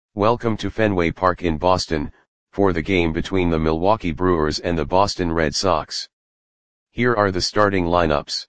Welcome to Fenway Park in Boston, for the game between the Milwaukee Brewers and the Boston Red Sox. Here are the starting lineups.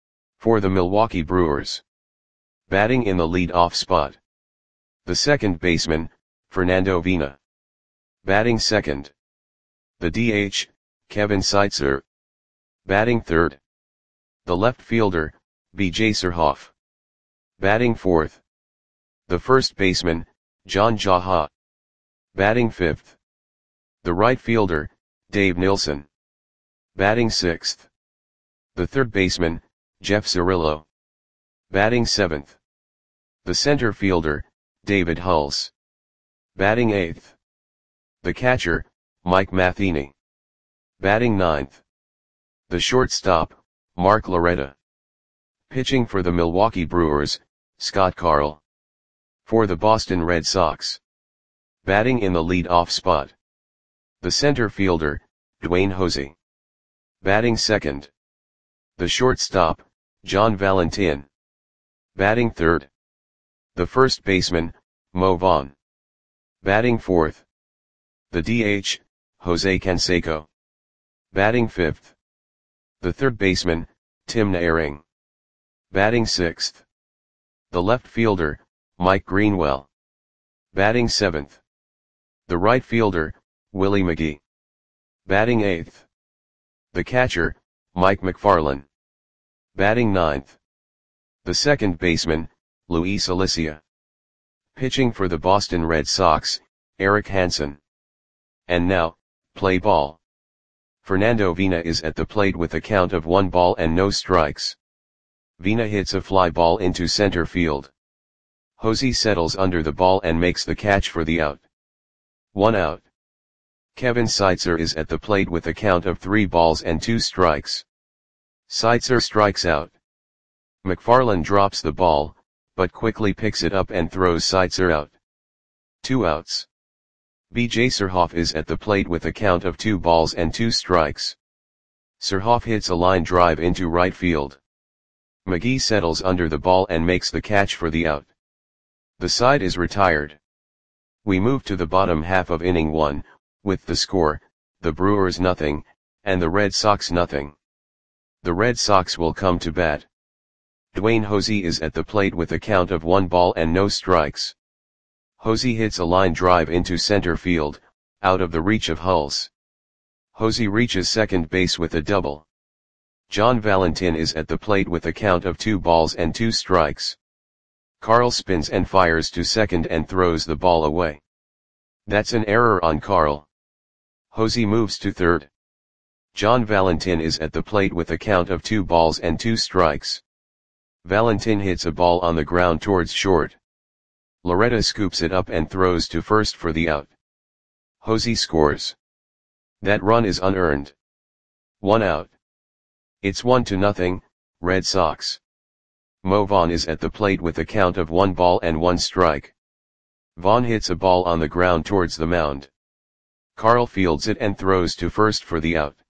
For the Milwaukee Brewers. Batting in the lead-off spot. The second baseman, Fernando Vina. Batting second. The DH, Kevin Seitzer. Batting third. The left fielder, B.J. Surhoff. Batting fourth. The first baseman, John Jaha. Batting fifth. The right fielder, Dave Nilsson. Batting sixth. The third baseman, Jeff Cirillo. Batting seventh. The center fielder, David Hulse. Batting eighth. The catcher, Mike Matheny. Batting ninth. The shortstop, Mark Loretta. Pitching for the Milwaukee Brewers, Scott Carl. For the Boston Red Sox. Batting in the lead-off spot. The center fielder, Dwayne Hosey. Batting second. The shortstop, John Valentin. Batting third. The first baseman, Mo Vaughn. Batting fourth. The DH, Jose Canseco. Batting fifth. The third baseman, Tim Naehring. Batting sixth. The left fielder, Mike Greenwell. Batting seventh. The right fielder, Willie McGee. Batting eighth. The catcher, Mike McFarland. Batting ninth. The second baseman, Luis Alicia. Pitching for the Boston Red Sox, Eric Hansen. And now, play ball. Fernando Vina is at the plate with a count of 1 ball and no strikes. Vina hits a fly ball into center field. Hosey settles under the ball and makes the catch for the out. 1 out. Kevin Seitzer is at the plate with a count of 3 balls and 2 strikes. Seitzer strikes out. McFarland drops the ball, but quickly picks it up and throws Seitzer out. 2 outs. B.J. Surhoff is at the plate with a count of 2 balls and 2 strikes. Surhoff hits a line drive into right field. McGee settles under the ball and makes the catch for the out. The side is retired. We move to the bottom half of inning 1, with the score, the Brewers nothing, and the Red Sox nothing. The Red Sox will come to bat. Dwayne Hosey is at the plate with a count of 1 ball and no strikes. Hosey hits a line drive into center field, out of the reach of Hulse. Hosey reaches second base with a double. John Valentin is at the plate with a count of 2 balls and 2 strikes. Carl spins and fires to second and throws the ball away. That's an error on Carl. Hosey moves to third. John Valentin is at the plate with a count of 2 balls and 2 strikes. Valentin hits a ball on the ground towards short. Loretta scoops it up and throws to first for the out. Hosey scores. That run is unearned. 1 out. It's 1-0, Red Sox. Mo Vaughn is at the plate with a count of 1 ball and 1 strike. Vaughn hits a ball on the ground towards the mound. Carl fields it and throws to first for the out.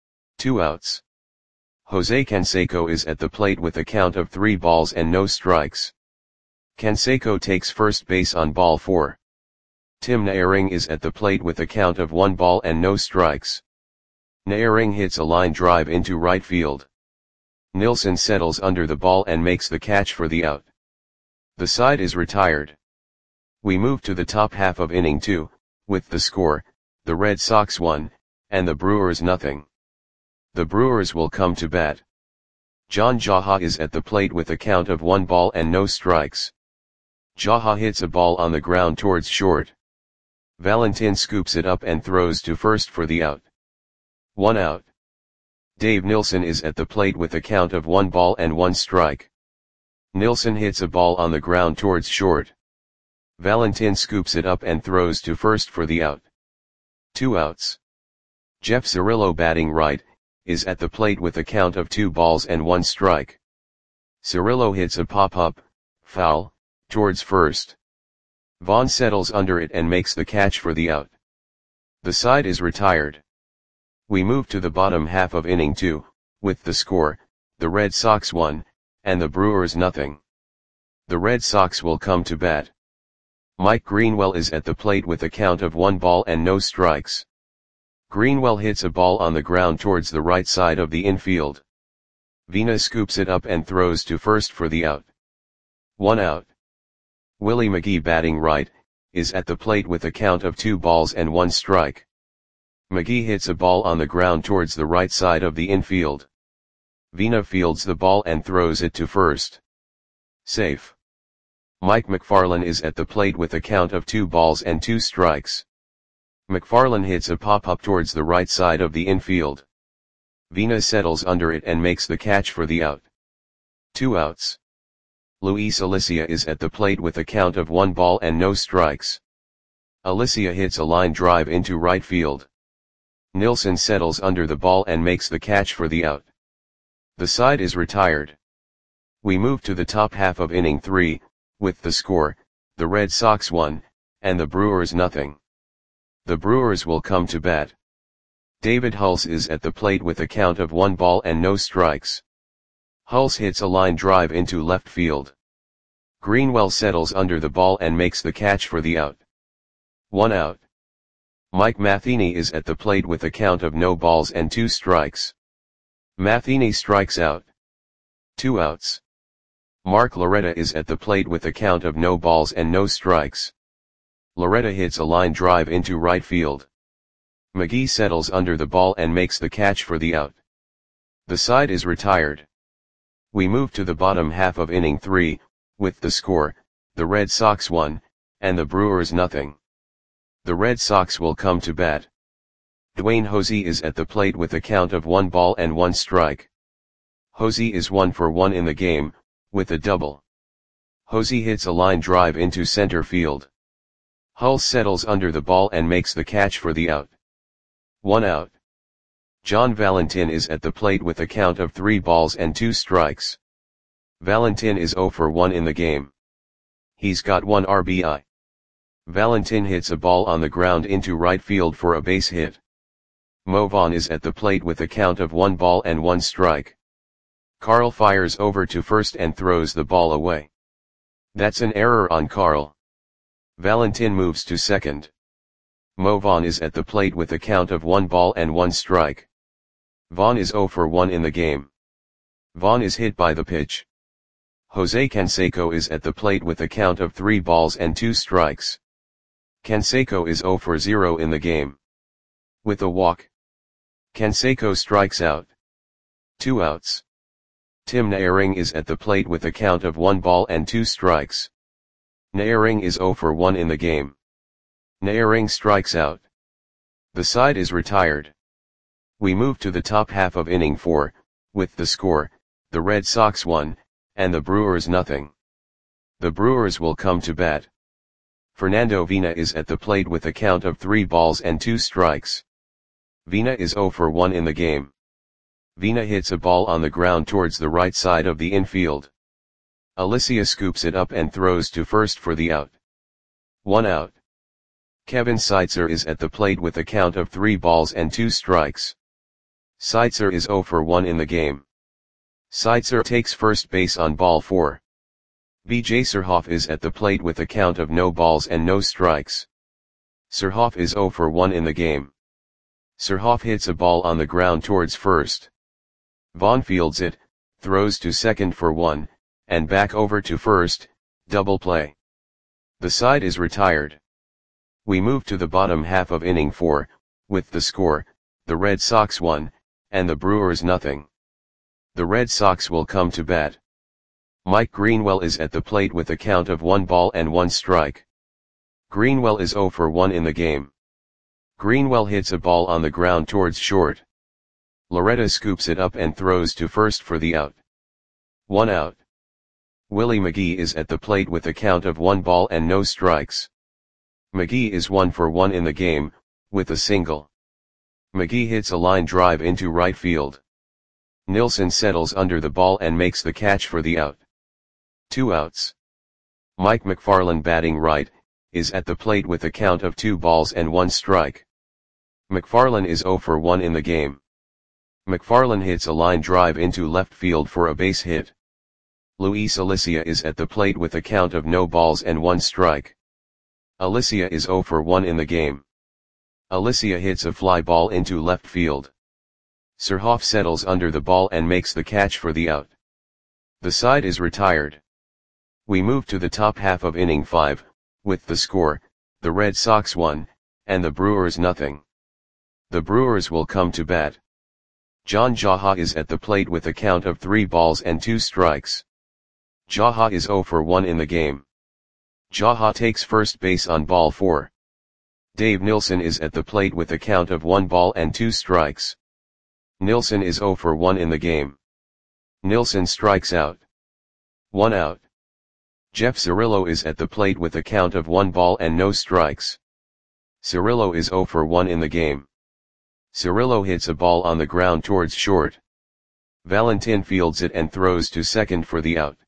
2 outs. Jose Canseco is at the plate with a count of 3 balls and no strikes. Canseco takes first base on ball 4. Tim Naehring is at the plate with a count of 1 ball and no strikes. Naehring hits a line drive into right field. Nilsson settles under the ball and makes the catch for the out. The side is retired. We move to the top half of inning 2, with the score, the Red Sox 1, and the Brewers nothing. The Brewers will come to bat. John Jaha is at the plate with a count of 1 ball and no strikes. Jaha hits a ball on the ground towards short. Valentin scoops it up and throws to first for the out. 1 out. Dave Nilsson is at the plate with a count of 1 ball and 1 strike. Nilsson hits a ball on the ground towards short. Valentin scoops it up and throws to first for the out. 2 outs. Jeff Cirillo, batting right, is at the plate with a count of 2 balls and 1 strike. Cirillo hits a pop-up, foul, towards first. Vaughn settles under it and makes the catch for the out. The side is retired. We move to the bottom half of inning 2, with the score, the Red Sox 1, and the Brewers nothing. The Red Sox will come to bat. Mike Greenwell is at the plate with a count of 1 ball and no strikes. Greenwell hits a ball on the ground towards the right side of the infield. Vina scoops it up and throws to first for the out. 1 out. Willie McGee, batting right, is at the plate with a count of 2 balls and 1 strike. McGee hits a ball on the ground towards the right side of the infield. Vina fields the ball and throws it to first. Safe. Mike McFarland is at the plate with a count of 2 balls and 2 strikes. McFarland hits a pop-up towards the right side of the infield. Vina settles under it and makes the catch for the out. 2 outs. Luis Alicia is at the plate with a count of 1 ball and no strikes. Alicia hits a line drive into right field. Nilsson settles under the ball and makes the catch for the out. The side is retired. We move to the top half of inning 3, with the score, the Red Sox 1, and the Brewers nothing. The Brewers will come to bat. David Hulse is at the plate with a count of 1 ball and no strikes. Hulse hits a line drive into left field. Greenwell settles under the ball and makes the catch for the out. 1 out. Mike Matheny is at the plate with a count of no balls and 2 strikes. Matheny strikes out. 2 outs. Mark Loretta is at the plate with a count of no balls and no strikes. Loretta hits a line drive into right field. McGee settles under the ball and makes the catch for the out. The side is retired. We move to the bottom half of inning 3, with the score, the Red Sox 1, and the Brewers nothing. The Red Sox will come to bat. Dwayne Hosey is at the plate with a count of 1 ball and 1 strike. Hosey is 1 for 1 in the game, with a double. Hosey hits a line drive into center field. Hulse settles under the ball and makes the catch for the out. 1 out. John Valentin is at the plate with a count of 3 balls and 2 strikes. Valentin is 0 for 1 in the game. He's got 1 RBI. Valentin hits a ball on the ground into right field for a base hit. Mo Vaughn is at the plate with a count of 1 ball and 1 strike. Carl fires over to first and throws the ball away. That's an error on Carl. Valentin moves to second. Mo Vaughn is at the plate with a count of 1 ball and 1 strike. Vaughn is 0 for 1 in the game. Vaughn is hit by the pitch. Jose Canseco is at the plate with a count of 3 balls and 2 strikes. Canseco is 0 for 0 in the game. With a walk, Canseco strikes out. 2 outs. Tim Naehring is at the plate with a count of 1 ball and 2 strikes. Naehring is 0 for 1 in the game. Naehring strikes out. The side is retired. We move to the top half of inning 4, with the score, the Red Sox 1, and the Brewers nothing. The Brewers will come to bat. Fernando Vina is at the plate with a count of 3 balls and 2 strikes. Vina is 0 for 1 in the game. Vina hits a ball on the ground towards the right side of the infield. Alicia scoops it up and throws to first for the out. 1 out. Kevin Seitzer is at the plate with a count of 3 balls and 2 strikes. Seitzer is 0 for 1 in the game. Seitzer takes first base on ball 4. B.J. Surhoff is at the plate with a count of no balls and no strikes. Surhoff is 0 for 1 in the game. Surhoff hits a ball on the ground towards first. Vaughn fields it, throws to second for 1, and back over to first, double play. The side is retired. We move to the bottom half of inning 4, with the score, the Red Sox 1, and the Brewers nothing. The Red Sox will come to bat. Mike Greenwell is at the plate with a count of 1 ball and 1 strike. Greenwell is 0 for 1 in the game. Greenwell hits a ball on the ground towards short. Loretta scoops it up and throws to first for the out. 1 out. Willie McGee is at the plate with a count of 1 ball and no strikes. McGee is 1 for 1 in the game, with a single. McGee hits a line drive into right field. Nilsson settles under the ball and makes the catch for the out. 2 outs. Mike McFarland, batting right, is at the plate with a count of 2 balls and 1 strike. McFarland is 0 for 1 in the game. McFarland hits a line drive into left field for a base hit. Luis Alicia is at the plate with a count of no balls and 1 strike. Alicia is 0 for 1 in the game. Alicia hits a fly ball into left field. Surhoff settles under the ball and makes the catch for the out. The side is retired. We move to the top half of inning 5, with the score, the Red Sox 1, and the Brewers nothing. The Brewers will come to bat. John Jaha is at the plate with a count of 3 balls and 2 strikes. Jaha is 0 for 1 in the game. Jaha takes first base on ball 4. Dave Nilsson is at the plate with a count of 1 ball and 2 strikes. Nilsson is 0 for 1 in the game. Nilsson strikes out. 1 out. Jeff Cirillo is at the plate with a count of 1 ball and no strikes. Cirillo is 0 for 1 in the game. Cirillo hits a ball on the ground towards short. Valentin fields it and throws to second for the out.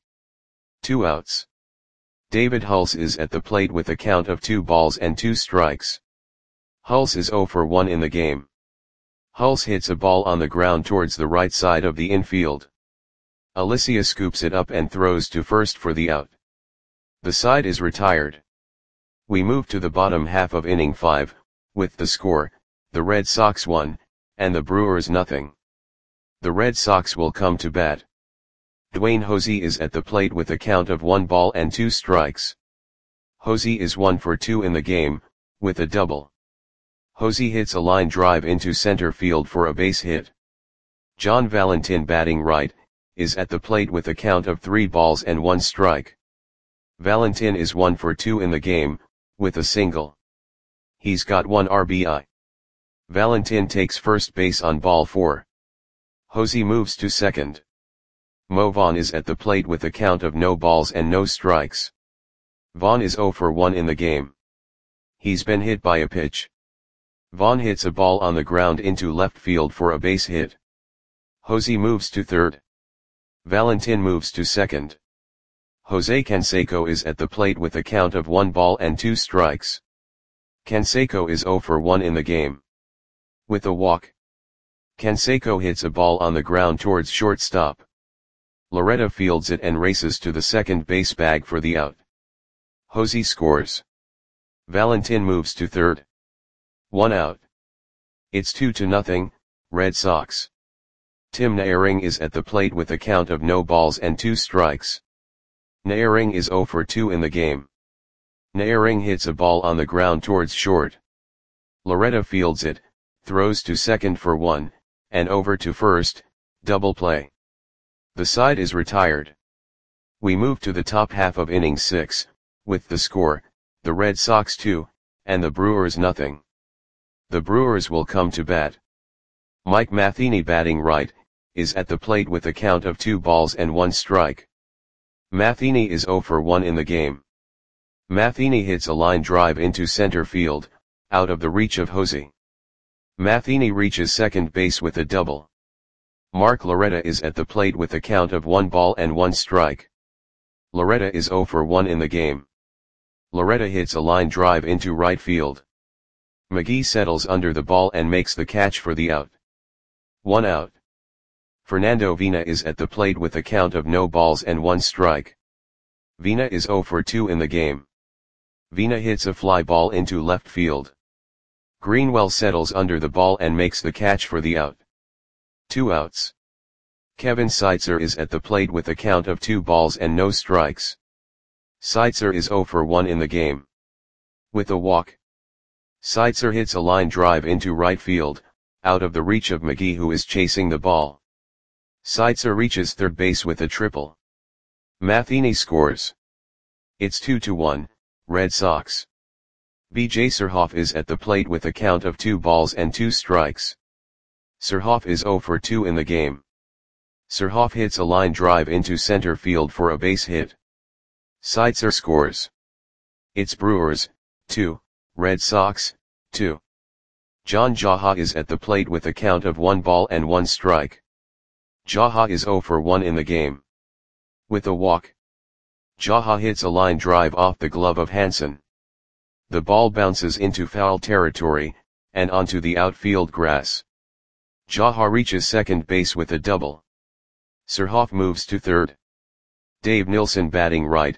2 outs. David Hulse is at the plate with a count of 2 balls and 2 strikes. Hulse is 0 for 1 in the game. Hulse hits a ball on the ground towards the right side of the infield. Alicia scoops it up and throws to first for the out. The side is retired. We move to the bottom half of inning 5, with the score, the Red Sox 1, and the Brewers nothing. The Red Sox will come to bat. Dwayne Hosey is at the plate with a count of 1 ball and 2 strikes. Hosey is 1 for 2 in the game, with a double. Hosey hits a line drive into center field for a base hit. John Valentin, batting right, is at the plate with a count of 3 balls and 1 strike. Valentin is 1 for 2 in the game, with a single. He's got 1 RBI. Valentin takes first base on ball 4. Hosey moves to second. Mo Vaughn is at the plate with a count of no balls and no strikes. Vaughn is 0 for 1 in the game. He's been hit by a pitch. Vaughn hits a ball on the ground into left field for a base hit. Hosey moves to third. Valentin moves to second. Jose Canseco is at the plate with a count of 1 ball and 2 strikes. Canseco is 0 for 1 in the game. With a walk. Canseco hits a ball on the ground towards shortstop. Loretta fields it and races to the second base bag for the out. Hosey scores. Valentin moves to third. 1 out. It's 2-0, Red Sox. Tim Naehring is at the plate with a count of no balls and 2 strikes. Naehring is 0 for 2 in the game. Naehring hits a ball on the ground towards short. Loretta fields it, throws to second for 1, and over to first, double play. The side is retired. We move to the top half of inning 6, with the score, the Red Sox 2, and the Brewers nothing. The Brewers will come to bat. Mike Matheny, batting right, is at the plate with a count of 2 balls and 1 strike. Matheny is 0 for 1 in the game. Matheny hits a line drive into center field, out of the reach of Hosey. Matheny reaches second base with a double. Mark Loretta is at the plate with a count of 1 ball and 1 strike. Loretta is 0 for 1 in the game. Loretta hits a line drive into right field. McGee settles under the ball and makes the catch for the out. 1 out. Fernando Vina is at the plate with a count of no balls and 1 strike. Vina is 0 for 2 in the game. Vina hits a fly ball into left field. Greenwell settles under the ball and makes the catch for the out. 2 outs. Kevin Seitzer is at the plate with a count of 2 balls and no strikes. Seitzer is 0 for 1 in the game. With a walk. Seitzer hits a line drive into right field, out of the reach of McGee, who is chasing the ball. Seitzer reaches third base with a triple. Matheny scores. It's 2-1, Red Sox. B.J. Surhoff is at the plate with a count of 2 balls and 2 strikes. Surhoff is 0 for 2 in the game. Surhoff hits a line drive into center field for a base hit. Seitzer scores. It's Brewers, 2, Red Sox, 2. John Jaha is at the plate with a count of 1 ball and 1 strike. Jaha is 0 for 1 in the game. With a walk. Jaha hits a line drive off the glove of Hansen. The ball bounces into foul territory, and onto the outfield grass. Jaha reaches second base with a double. Surhoff moves to third. Dave Nilsson, batting right,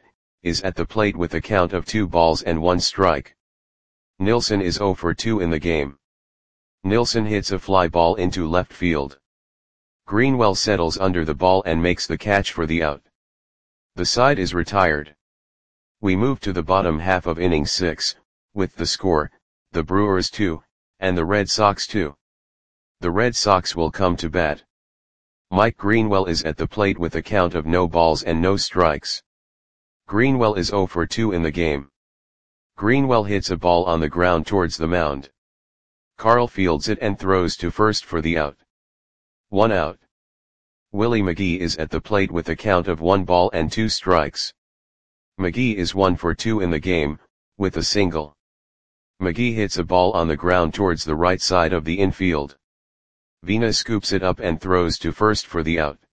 is at the plate with a count of 2 balls and 1 strike. Nilsson is 0 for 2 in the game. Nilsson hits a fly ball into left field. Greenwell settles under the ball and makes the catch for the out. The side is retired. We move to the bottom half of inning 6, with the score, the Brewers 2, and the Red Sox 2. The Red Sox will come to bat. Mike Greenwell is at the plate with a count of no balls and no strikes. Greenwell is 0 for 2 in the game. Greenwell hits a ball on the ground towards the mound. Carl fields it and throws to first for the out. 1 out. Willie McGee is at the plate with a count of 1 ball and 2 strikes. McGee is 1 for 2 in the game, with a single. McGee hits a ball on the ground towards the right side of the infield. Vina scoops it up and throws to first for the out.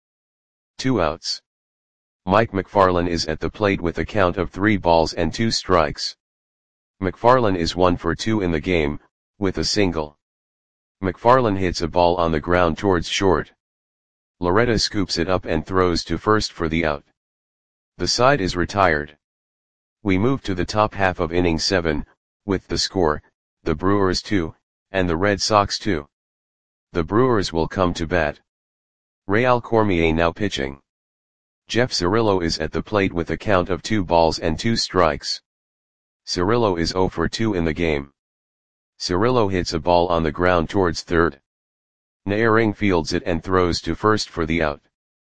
2 outs. Mike McFarland is at the plate with a count of 3 balls and 2 strikes. McFarland is 1 for 2 in the game, with a single. McFarland hits a ball on the ground towards short. Loretta scoops it up and throws to first for the out. The side is retired. We move to the top half of inning 7, with the score, the Brewers 2, and the Red Sox 2. The Brewers will come to bat. Real Cormier now pitching. Jeff Cirillo is at the plate with a count of 2 balls and 2 strikes. Cirillo is 0 for 2 in the game. Cirillo hits a ball on the ground towards third. Naehring fields it and throws to first for the out.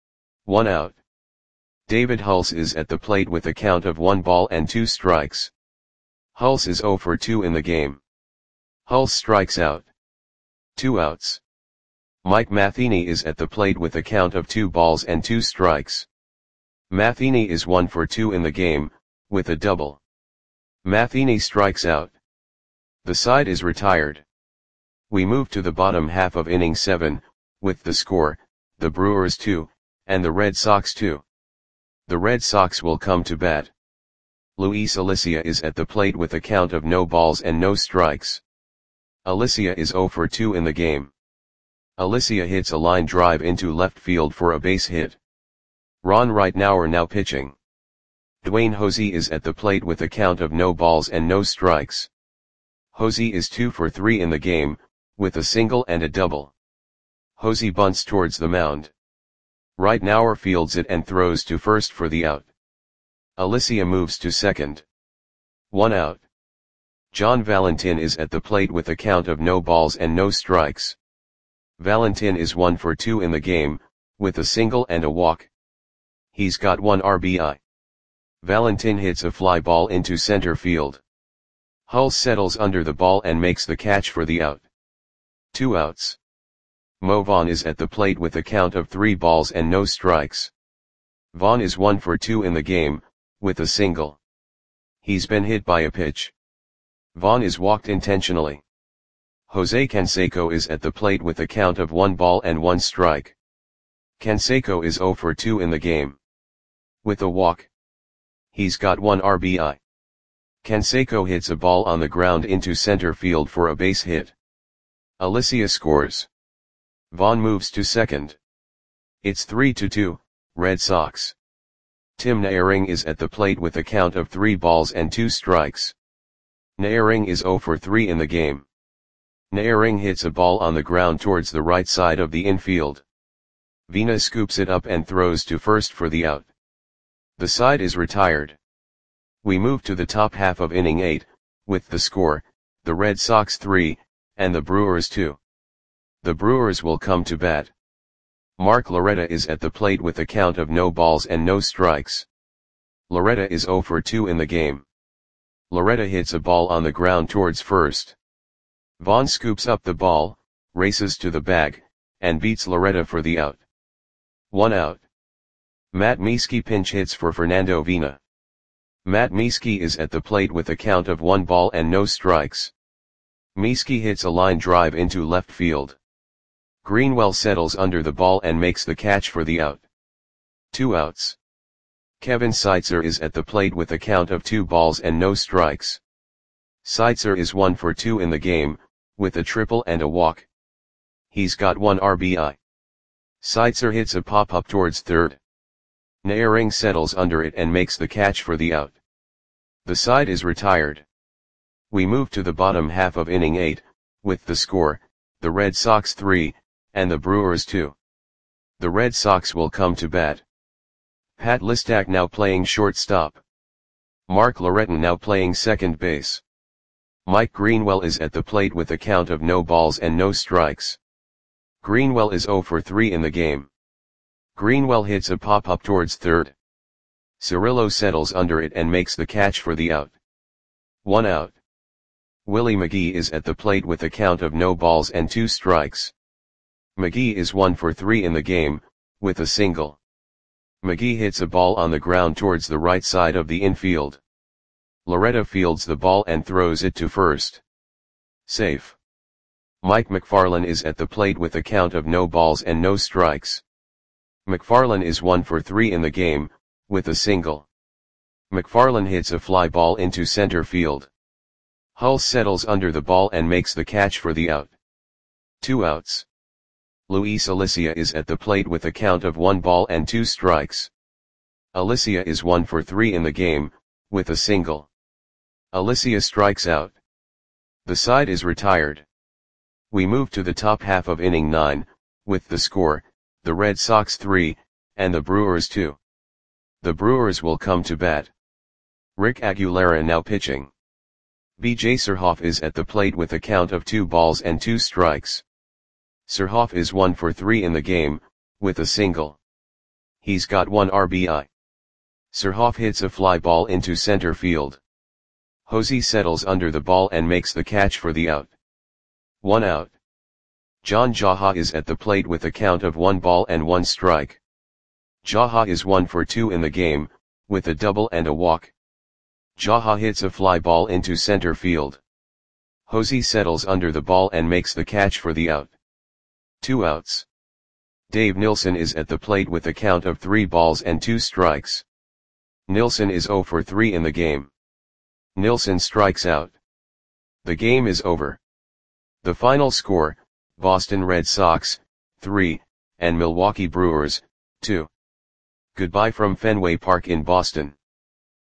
1 out. David Hulse is at the plate with a count of 1 ball and 2 strikes. Hulse is 0 for 2 in the game. Hulse strikes out. 2 outs. Mike Matheny is at the plate with a count of 2 balls and 2 strikes. Matheny is 1 for 2 in the game, with a double. Matheny strikes out. The side is retired. We move to the bottom half of inning 7, with the score, the Brewers 2, and the Red Sox 2. The Red Sox will come to bat. Luis Alicia is at the plate with a count of no balls and no strikes. Alicia is 0 for 2 in the game. Alicia hits a line drive into left field for a base hit. Ron Ritenour now pitching. Dwayne Hosey is at the plate with a count of no balls and no strikes. Hosey is 2 for 3 in the game, with a single and a double. Hosey bunts towards the mound. Ritenour fields it and throws to first for the out. Alicia moves to second. 1 out. John Valentin is at the plate with a count of no balls and no strikes. Valentin is 1 for 2 in the game, with a single and a walk. He's got 1 RBI. Valentin hits a fly ball into center field. Hulse settles under the ball and makes the catch for the out. 2 outs. Mo Vaughn is at the plate with a count of 3 balls and no strikes. Vaughn is 1 for 2 in the game, with a single. He's been hit by a pitch. Vaughn is walked intentionally. Jose Canseco is at the plate with a count of 1 ball and 1 strike. Canseco is 0 for 2 in the game. With a walk. He's got 1 RBI. Canseco hits a ball on the ground into center field for a base hit. Alicia scores. Vaughn moves to second. It's 3-2, Red Sox. Tim Naehring is at the plate with a count of 3 balls and 2 strikes. Naehring is 0 for 3 in the game. Naehring hits a ball on the ground towards the right side of the infield. Vina scoops it up and throws to first for the out. The side is retired. We move to the top half of inning 8, with the score, the Red Sox 3, and the Brewers 2. The Brewers will come to bat. Mark Loretta is at the plate with a count of no balls and no strikes. Loretta is 0 for 2 in the game. Loretta hits a ball on the ground towards first. Vaughn scoops up the ball, races to the bag, and beats Loretta for the out. 1 out. Matt Mieske pinch hits for Fernando Vina. Matt Mieske is at the plate with a count of 1 ball and no strikes. Mieske hits a line drive into left field. Greenwell settles under the ball and makes the catch for the out. 2 outs. Kevin Seitzer is at the plate with a count of 2 balls and no strikes. Seitzer is 1 for 2 in the game, with a triple and a walk. He's got 1 RBI. Seitzer hits a pop-up towards third. Naehring settles under it and makes the catch for the out. The side is retired. We move to the bottom half of inning 8, with the score, the Red Sox 3, and the Brewers 2. The Red Sox will come to bat. Pat Listak now playing shortstop. Mark Loretton now playing second base. Mike Greenwell is at the plate with a count of no balls and no strikes. Greenwell is 0 for 3 in the game. Greenwell hits a pop-up towards third. Cirillo settles under it and makes the catch for the out. 1 out. Willie McGee is at the plate with a count of no balls and 2 strikes. McGee is 1 for 3 in the game, with a single. McGee hits a ball on the ground towards the right side of the infield. Loretta fields the ball and throws it to first. Safe. Mike McFarland is at the plate with a count of no balls and no strikes. McFarland is 1 for 3 in the game, with a single. McFarland hits a fly ball into center field. Hull settles under the ball and makes the catch for the out. 2 outs. Luis Alicia is at the plate with a count of 1 ball and 2 strikes. Alicia is 1 for 3 in the game, with a single. Alicia strikes out. The side is retired. We move to the top half of inning 9, with the score, the Red Sox 3, and the Brewers 2. The Brewers will come to bat. Rick Aguilera now pitching. B.J. Surhoff is at the plate with a count of 2 balls and 2 strikes. Surhoff is 1 for 3 in the game, with a single. He's got 1 RBI. Surhoff hits a fly ball into center field. Hosey settles under the ball and makes the catch for the out. 1 out. John Jaha is at the plate with a count of 1 ball and 1 strike. Jaha is 1 for 2 in the game, with a double and a walk. Jaha hits a fly ball into center field. Hosey settles under the ball and makes the catch for the out. 2 outs. Dave Nilsson is at the plate with a count of 3 balls and 2 strikes. Nilsson is 0 for 3 in the game. Nilsson strikes out. The game is over. The final score, Boston Red Sox, 3, and Milwaukee Brewers, 2. Goodbye from Fenway Park in Boston.